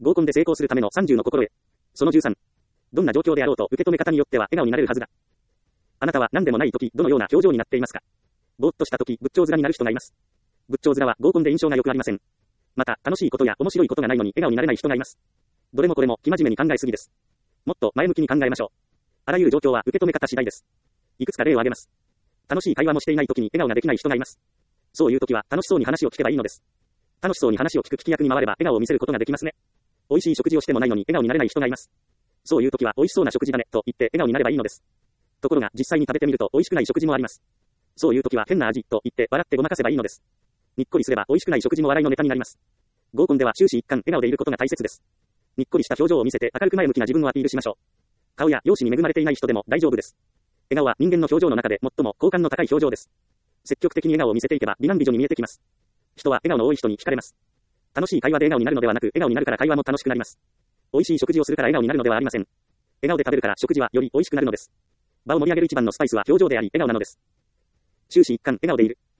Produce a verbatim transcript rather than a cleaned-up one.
合コンで成功するためのさんじゅうの心得。そのじゅうさん。どんな状況であろうと受け止め方によっては笑顔になれるはずだ。あなたは何でもない時、どのような表情になっていますか？ぼーっとした時、仏頂面になる人がいます。仏頂面は合コンで印象が良くありません。また、楽しいことや面白いことがないのに笑顔になれない人がいます。どれもこれも、生真面目に考えすぎです。もっと前向きに考えましょう。あらゆる状況は受け止め方次第です。いくつか例を挙げます。楽しい会話もしていない時に笑顔ができない人がいます。そういう時は楽しそうに話を聞けばいいのです。楽しそうに話を聞く聞き役に回れば笑顔を見せることができますね。美味しい食事をしてもないのに笑顔になれない人がいます。そういう時は美味しそうな食事だねと言って笑顔になればいいのです。ところが実際に食べてみると美味しくない食事もあります。そういう時は変な味と言って笑ってごまかせばいいのです。にっこりすれば美味しくない食事も笑いのネタになります。合コンでは終始一貫笑顔でいることが大切です。にっこりした表情を見せて明るく前向きな自分をアピールしましょう。顔や容姿に恵まれていない人でも大丈夫です。笑顔は人間の表情の中で最も好感の高い表情です。積極的に笑顔を見せていけば美男美女に見えてきます。人は笑顔の多い人に惹かれます。楽しい会話で笑顔になるのではなく、笑顔になるから会話も楽しくなります。美味しい食事をするから笑顔になるのではありません。笑顔で食べるから食事はより美味しくなるのです。場を盛り上げる一番のスパイスは表情であり笑顔なのです。終始一貫笑顔でいる。